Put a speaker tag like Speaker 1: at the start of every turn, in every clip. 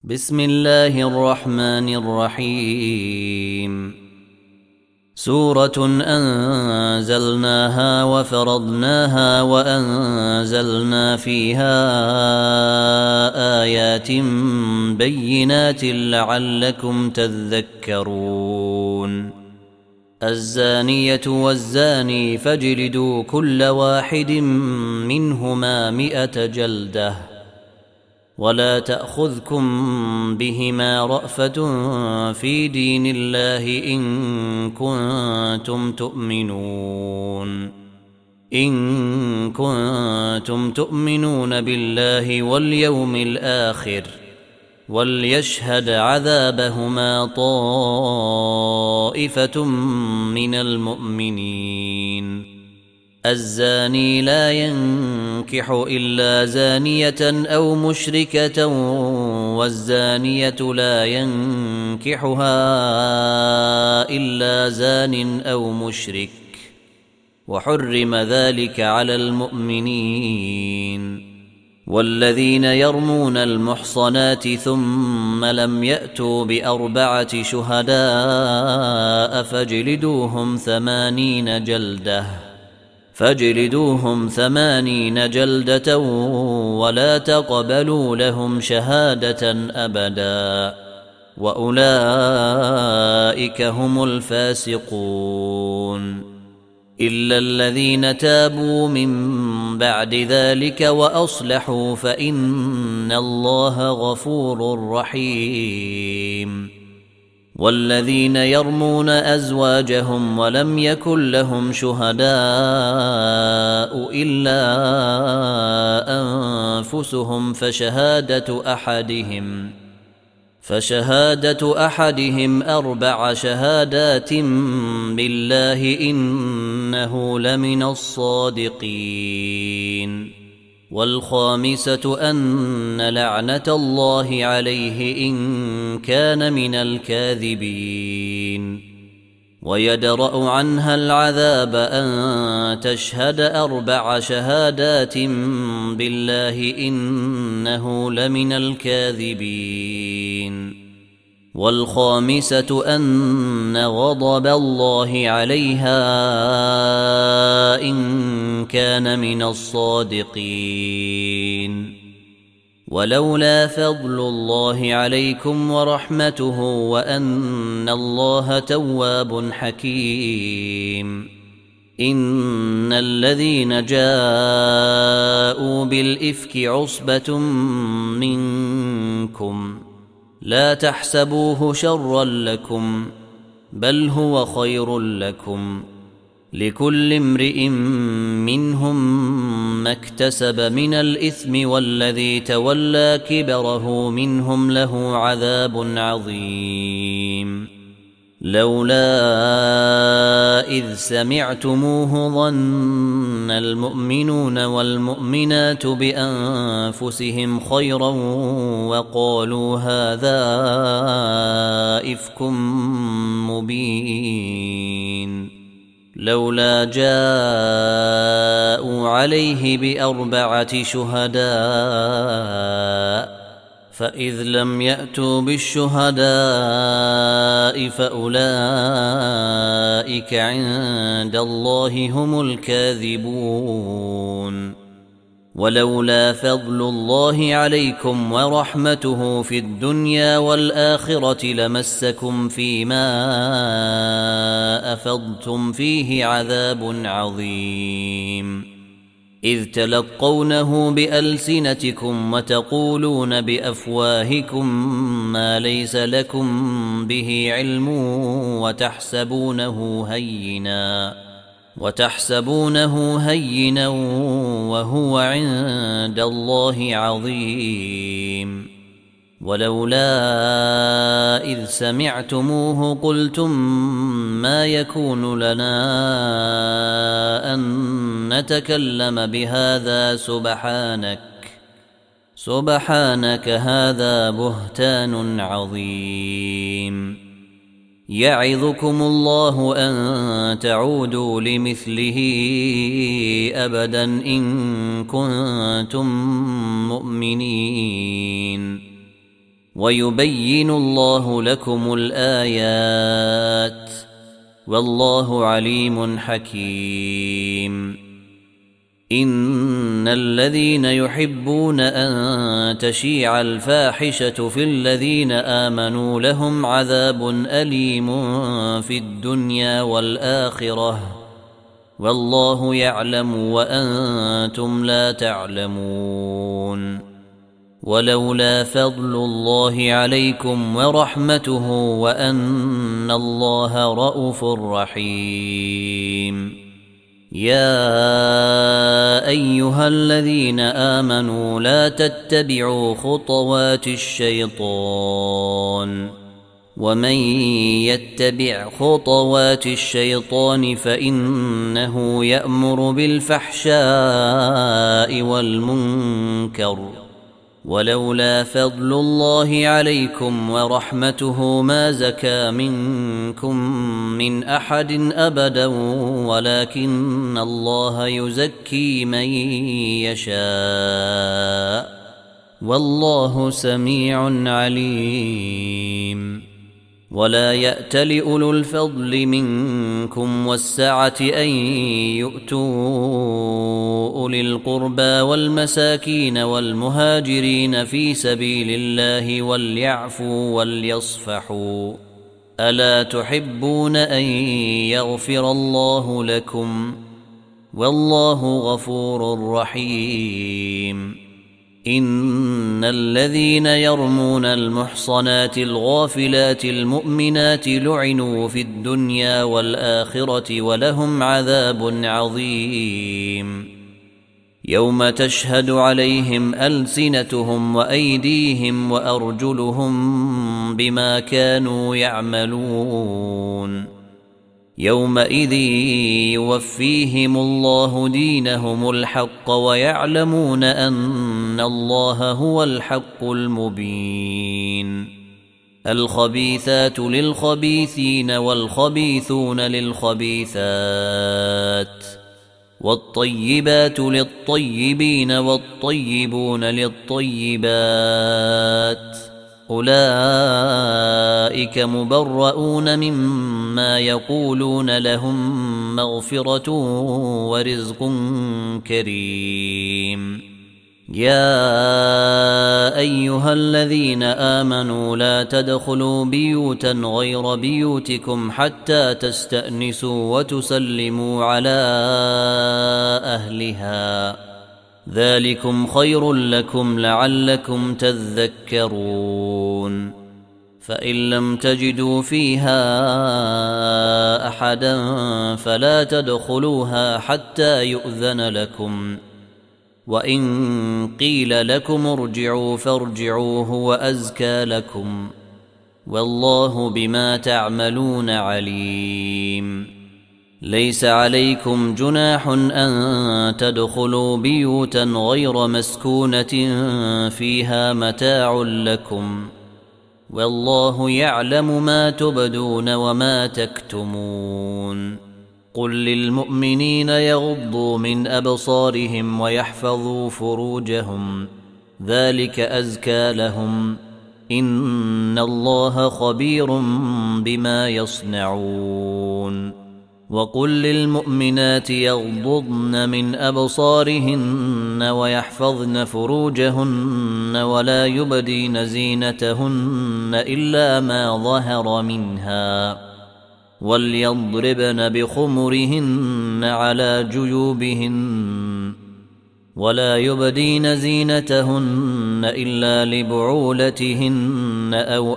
Speaker 1: بسم الله الرحمن الرحيم. سورة أنزلناها وفرضناها وأنزلنا فيها آيات بينات لعلكم تذكرون. الزانية والزاني فاجلدوا كل واحد منهما 100 جلدة ولا تأخذكم بهما رأفة في دين الله إن كنتم تؤمنون بالله واليوم الآخر. وليشهد عذابهما طائفة من المؤمنين. الزاني لا ينكح إلا زانية أو مشركة والزانية لا ينكحها إلا زان أو مشرك وحرم ذلك على المؤمنين. والذين يرمون المحصنات ثم لم يأتوا ب4 شهداء فاجلدوهم 80 جلدة ولا تقبلوا لهم شهادة أبدا وأولئك هم الفاسقون. إلا الذين تابوا من بعد ذلك وأصلحوا فإن الله غفور رحيم. والذين يرمون أزواجهم ولم يكن لهم شهداء إلا أنفسهم فشهادة أحدهم 4 شهادات بالله إنه لمن الصادقين. والخامسة أن لعنة الله عليه إن كان من الكاذبين. ويدرأ عنها العذاب أن تشهد 4 شهادات بالله إنه لمن الكاذبين. والخامسة أن غضب الله عليها إن كان من الصادقين. ولولا فضل الله عليكم ورحمته وأن الله تواب حكيم. إن الذين جاءوا بالإفك عصبة منكم لا تحسبوه شرا لكم بل هو خير لكم. لكل امرئ منهم ما اكتسب من الإثم والذي تولى كبره منهم له عذاب عظيم. لولا إذ سمعتموه ظن المؤمنون والمؤمنات بأنفسهم خيرا وقالوا هذا إفك مبين. لولا جاءوا عليه ب4 شهداء فإذ لم يأتوا بالشهداء فأولئك عند الله هم الكاذبون. ولولا فضل الله عليكم ورحمته في الدنيا والآخرة لمسكم فيما أفضتم فيه عذاب عظيم. إذ تلقونه بألسنتكم وتقولون بأفواهكم ما ليس لكم به علم وتحسبونه هينا وهو عند الله عظيم. ولولا إذ سمعتموه قلتم ما يكون لنا أن نتكلم بهذا سبحانك هذا بهتان عظيم. يعظكم الله أن تعودوا لمثله أبدا إن كنتم مؤمنين. ويبين الله لكم الآيات والله عليم حكيم. إن الذين يحبون أن تشيع الفاحشة في الذين آمنوا لهم عذاب أليم في الدنيا والآخرة والله يعلم وأنتم لا تعلمون. ولولا فضل الله عليكم ورحمته وأن الله رءوف رحيم. يا أيها الذين آمنوا لا تتبعوا خطوات الشيطان ومن يتبع خطوات الشيطان فإنه يأمر بالفحشاء والمنكر ولولا فضل الله عليكم ورحمته ما زكى منكم من أحد أبدا ولكن الله يزكي من يشاء والله سميع عليم. ولا يأتل أولو الفضل منكم والسعة أن يؤتوا أولي القربى والمساكين والمهاجرين في سبيل الله وليعفوا وليصفحوا ألا تحبون أن يغفر الله لكم والله غفور رحيم. إن الذين يرمون المحصنات الغافلات المؤمنات لعنوا في الدنيا والآخرة ولهم عذاب عظيم. يوم تشهد عليهم ألسنتهم وأيديهم وأرجلهم بما كانوا يعملون يومئذ يوفيهم الله دينهم الحق ويعلمون أن الله هو الحق المبين. الخبيثات للخبيثين والخبيثون للخبيثات والطيبات للطيبين والطيبون للطيبات أولئك مبرؤون مما يقولون لهم مغفرة ورزق كريم. يا أيها الذين آمنوا لا تدخلوا بيوتا غير بيوتكم حتى تستأنسوا وتسلموا على أهلها ذلكم خير لكم لعلكم تذكرون. فإن لم تجدوا فيها أحدا فلا تدخلوها حتى يؤذن لكم وإن قيل لكم ارجعوا فارجعوا هو أزكى لكم والله بما تعملون عليم. ليس عليكم جناح أن تدخلوا بيوتا غير مسكونة فيها متاع لكم والله يعلم ما تبدون وما تكتمون. قل للمؤمنين يغضوا من أبصارهم ويحفظوا فروجهم ذلك أزكى لهم إن الله خبير بما يصنعون. وقل للمؤمنات يغضضن من أبصارهن ويحفظن فروجهن ولا يبدين زينتهن إلا ما ظهر منها وليضربن بخمرهن على جيوبهن ولا يبدين زينتهن إلا لبعولتهن أو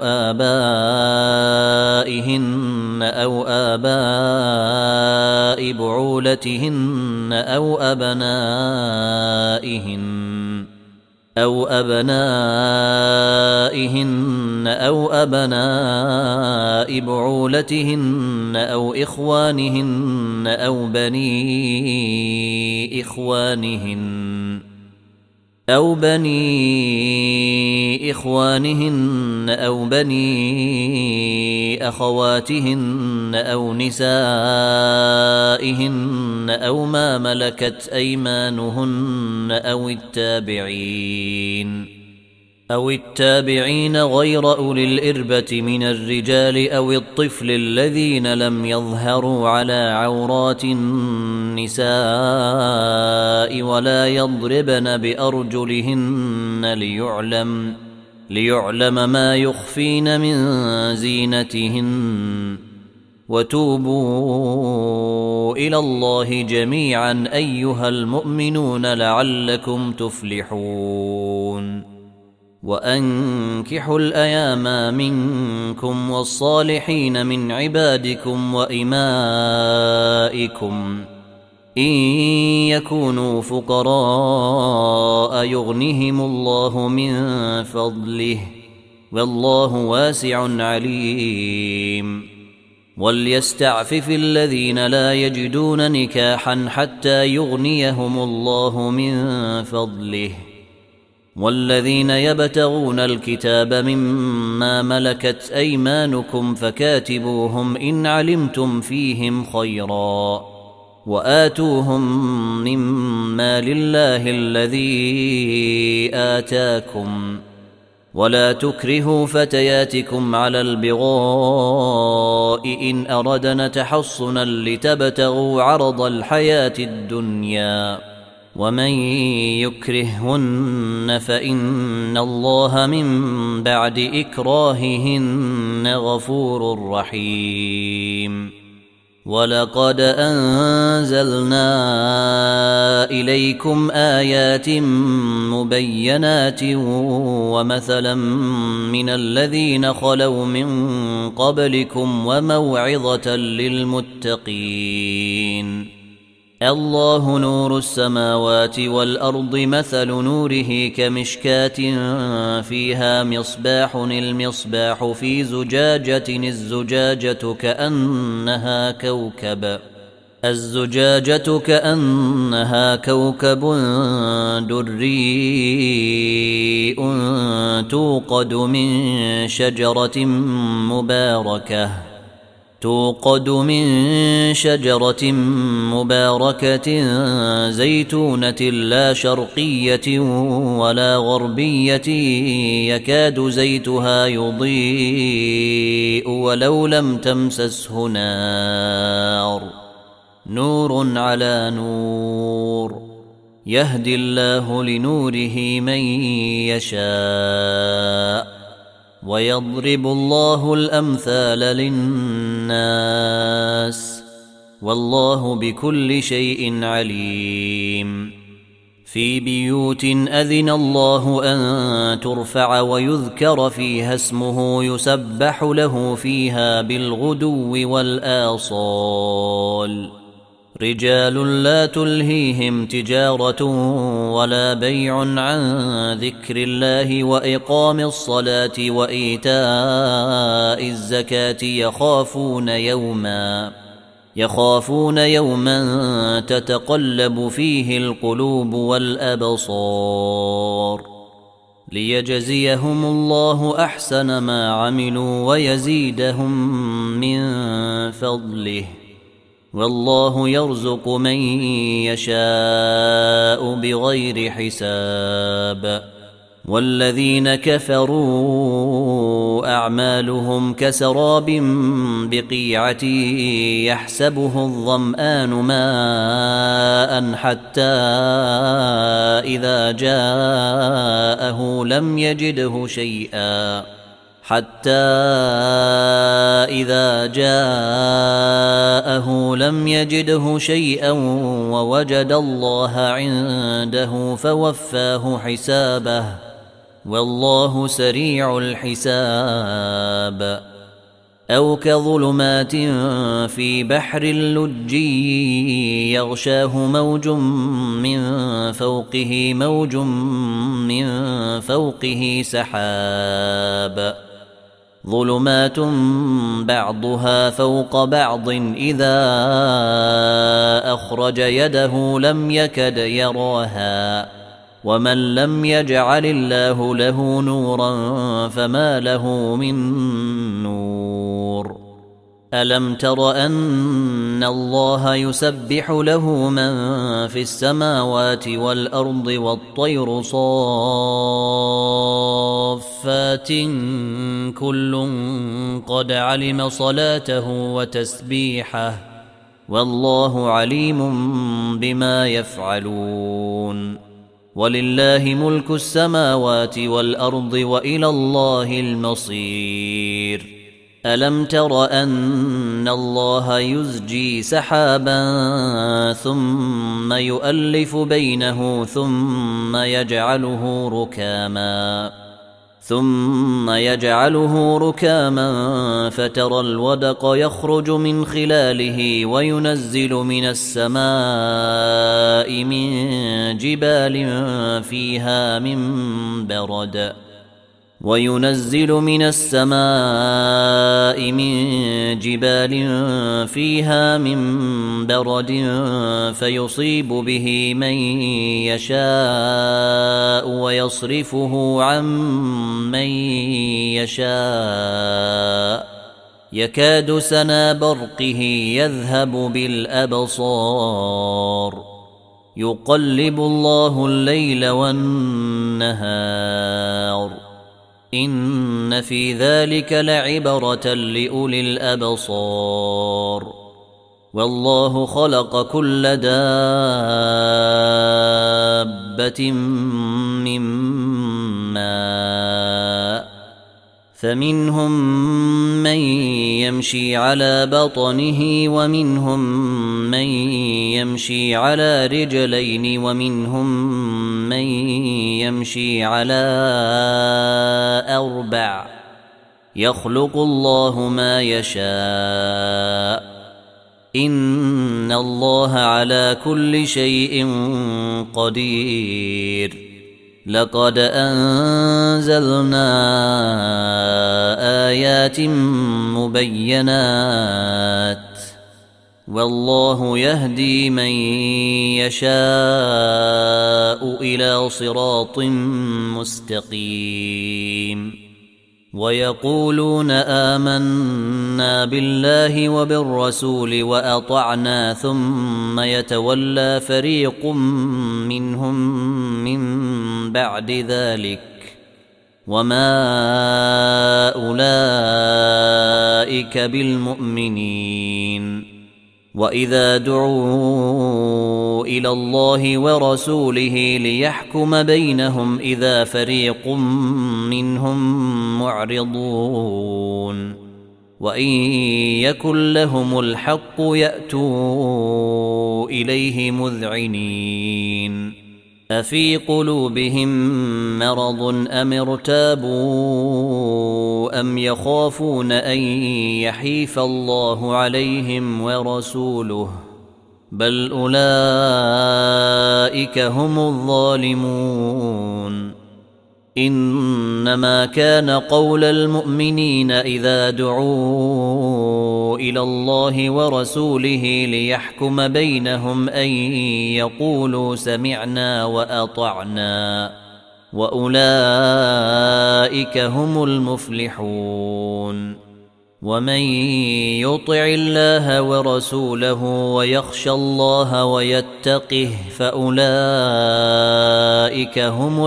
Speaker 1: آباء بعولتهن أو أبنائهن أو بعولتهن أو إخوانهن أو بني إخوانهن أو بني أخواتهن أو نسائهن أو ما ملكت أيمانهن أو التابعين غير أولي الإربة من الرجال أو الطفل الذين لم يظهروا على عورات النساء ولا يضربن بأرجلهن ليعلم ما يخفين من زينتهن وتوبوا إلى الله جميعا أيها المؤمنون لعلكم تفلحون وأنكحوا الأيام منكم والصالحين من عبادكم وإمائكم إن يكونوا فقراء يغنهم الله من فضله والله واسع عليم وليستعفف الذين لا يجدون نكاحا حتى يغنيهم الله من فضله والذين يبتغون الكتاب مما ملكت أيمانكم فكاتبوهم إن علمتم فيهم خيرا وآتوهم مما لله الذي آتاكم ولا تكرهوا فتياتكم على البغاء إن أردنا تحصنا لتبتغوا عرض الحياة الدنيا ومن يكرههن فإن الله من بعد إكراههن غفور رحيم ولقد أنزلنا إليكم آيات مبينات ومثلا من الذين خلوا من قبلكم وموعظة للمتقين الله نور السماوات والأرض مثل نوره كمشكاة فيها مصباح المصباح في زجاجة الزجاجة كأنها كوكب دري توقد من شجرة مباركة زيتونة لا شرقية ولا غربية يكاد زيتها يضيء ولو لم تمسسه نور على نور يهدي الله لنوره من يشاء ويضرب الله الأمثال للناس والله بكل شيء عليم في بيوت أذن الله أن ترفع ويذكر فيها اسمه يسبح له فيها بالغدو والآصال رجال لا تلهيهم تجارة ولا بيع عن ذكر الله وإقام الصلاة وإيتاء الزكاة يخافون يوما تتقلب فيه القلوب والأبصار ليجزيهم الله أحسن ما عملوا ويزيدهم من فضله والله يرزق من يشاء بغير حساب والذين كفروا أعمالهم كسراب بقيعة يحسبه الظمآن ماء حتى إذا جاءه لم يجده شيئا ووجد الله عنده فوفاه حسابه والله سريع الحساب أو كظلمات في بحر اللجي يغشاه موج من فوقه سحاب ظلمات بعضها فوق بعض إذا أخرج يده لم يكد يراها ومن لم يجعل الله له نورا فما له من نور ألم تر أن الله يسبح له من في السماوات والأرض والطير صافات كل قد علم صلاته وتسبيحه والله عليم بما يفعلون ولله ملك السماوات والأرض وإلى الله المصير ألم تر أن الله يزجي سحابا ثم يؤلف بينه ثم يجعله ركاما فترى الودق يخرج من خلاله وينزل من السماء من جبال فيها من برد فيصيب به من يشاء ويصرفه عن من يشاء يكاد سنا برقه يذهب بالأبصار يقلب الله الليل والنهار إن في ذلك لعبرة لأولي الأبصار والله خلق كل دابة من ماء فمنهم من يمشي على بطنه ومنهم من يمشي على رجلين ومنهم من يمشي على أربع يخلق الله ما يشاء إن الله على كل شيء قدير لقد أنزلنا آيات مبينات والله يهدي من يشاء إلى صراط مستقيم ويقولون آمنا بالله وبالرسول وأطعنا ثم يتولى فريق منهم من بعد ذلك وما أولئك بالمؤمنين وإذا دعوا إلى الله ورسوله ليحكم بينهم إذا فريق منهم معرضون وإن يكن لهم الحق يأتوا إليه مذعنين أفي قلوبهم مرض أم ارتابوا أم يخافون أن يحيف الله عليهم ورسوله بل أولئك هم الظالمون إنما كان قول المؤمنين إذا دعوا إلى الله ورسوله ليحكم بينهم أن يقولوا سمعنا وأطعنا وأولئك هم المفلحون ومن يطع الله ورسوله ويخشى الله ويتقه فأولئك هم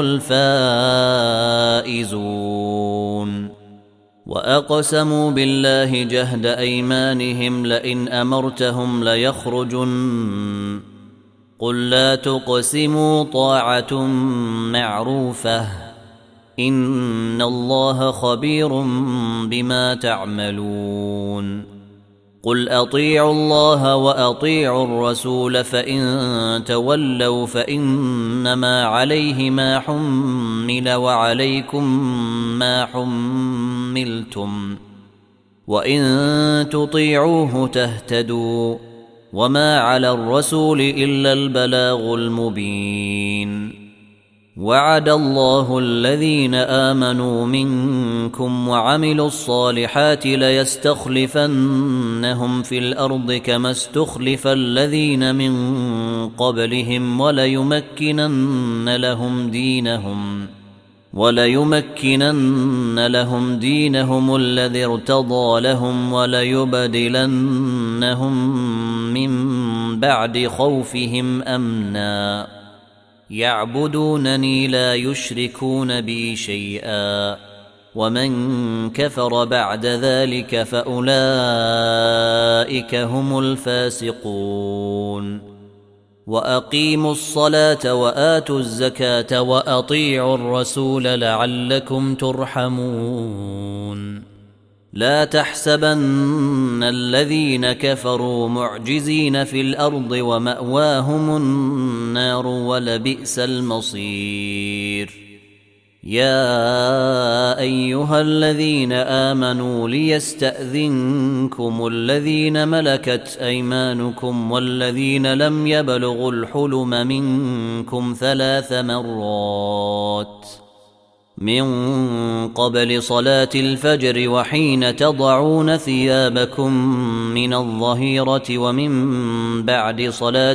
Speaker 1: الفائزون وأقسموا بالله جهد أيمانهم لئن أمرتهم ليخرجن قل لا تقسموا طاعة معروفة إن الله خبير بما تعملون قل أطيعوا الله وأطيعوا الرسول فإن تولوا فإنما عليه ما حمل وعليكم ما حملتم وإن تطيعوه تهتدوا وما على الرسول إلا البلاغ المبين وعد الله الذين آمنوا منكم وعملوا الصالحات ليستخلفنهم في الأرض كما استخلف الذين من وليمكنن لهم دينهم الذي ارتضى لهم وليبدلنهم من بعد خوفهم أمنا يعبدونني لا يشركون بي شيئا ومن كفر بعد ذلك فأولئك هم الفاسقون وأقيموا الصلاة وآتوا الزكاة وأطيعوا الرسول لعلكم ترحمون لا تحسبن الذين كفروا معجزين في الأرض ومأواهم النار ولبئس المصير يا أيها الذين آمنوا ليستأذنكم الذين ملكت أيمانكم والذين لم يبلغوا الحلم منكم 3 مرات من قبل صلاة الفجر وحين تضعون ثيابكم من الظهيرة ومن بعد صلاة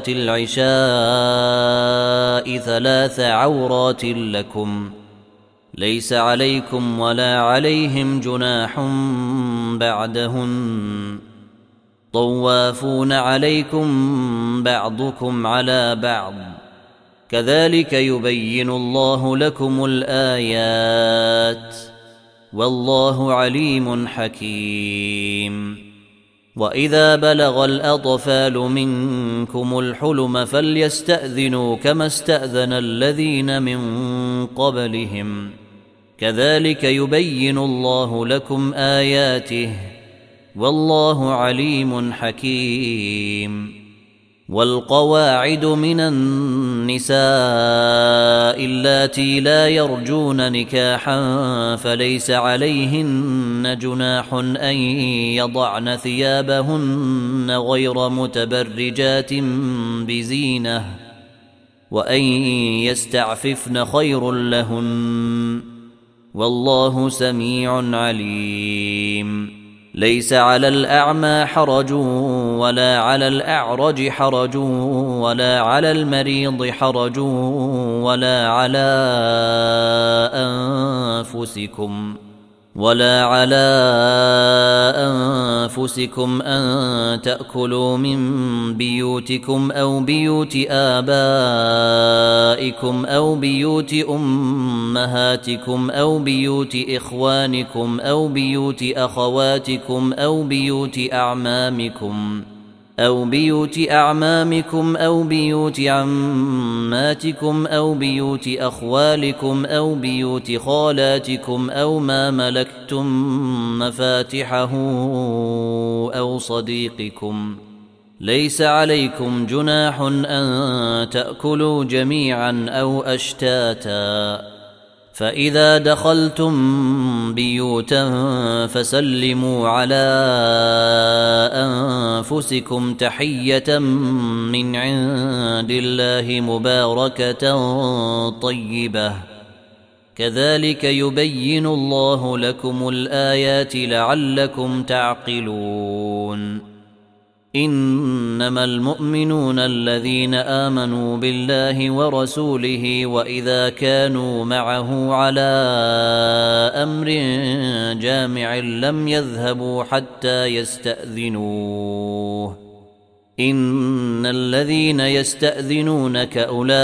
Speaker 1: العشاء 3 عورات لكم ليس عليكم ولا عليهم جناح بعدهن طوافون عليكم بعضكم على بعض كذلك يبين الله لكم الآيات والله عليم حكيم وإذا بلغ الأطفال منكم الحلم فليستأذنوا كما استأذن الذين من قبلهم كذلك يبين الله لكم آياته والله عليم حكيم والقواعد من النساء اللاتي لا يرجون نكاحا فليس عليهن جناح أن يضعن ثيابهن غير متبرجات بزينة وأن يستعففن خير لهن والله سميع عليم ليس على الأعمى حرج ولا على الأعرج حرج ولا على المريض حرج ولا على أنفسكم أن تأكلوا من بيوتكم أو بيوت آبائكم أو بيوت أمهاتكم أو بيوت إخوانكم أو بيوت أخواتكم أو بيوت أعمامكم أو بيوت عماتكم أو بيوت أخوالكم أو بيوت خالاتكم أو ما ملكتم مفاتحه أو صديقكم ليس عليكم جناح أن تأكلوا جميعا أو أشتاتا فإذا دخلتم بيوتا فسلموا على أنفسكم تحية من عند الله مباركة طيبة كذلك يبين الله لكم الآيات لعلكم تعقلون إنما المؤمنون الذين آمنوا بالله ورسوله وإذا كانوا معه على أمر جامع لم يذهبوا حتى يستأذنوه إن الذين يستأذنونك أولئك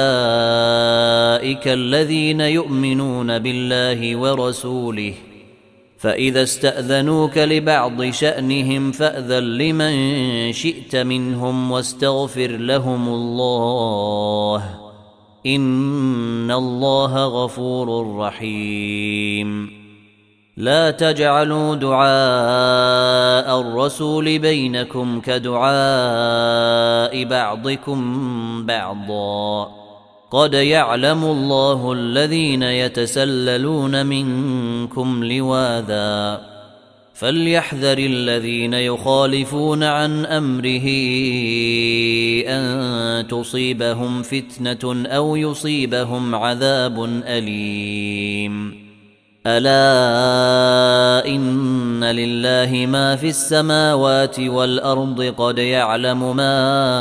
Speaker 1: الذين يؤمنون بالله ورسوله فإذا استأذنوك لبعض شأنهم فأذن لمن شئت منهم واستغفر لهم الله إن الله غفور رحيم لا تجعلوا دعاء الرسول بينكم كدعاء بعضكم بعضا قد يعلم الله الذين يتسللون منكم لواذا فليحذر الذين يخالفون عن أمره أن تصيبهم فتنة أو يصيبهم عذاب أليم ألا إن لله ما في السماوات والأرض قد يعلم ما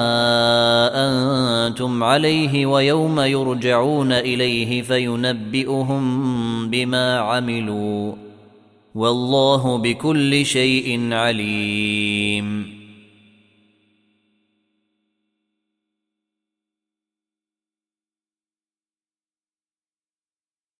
Speaker 1: أنتم عليه ويوم يرجعون إليه فينبئهم بما عملوا والله بكل شيء عليم.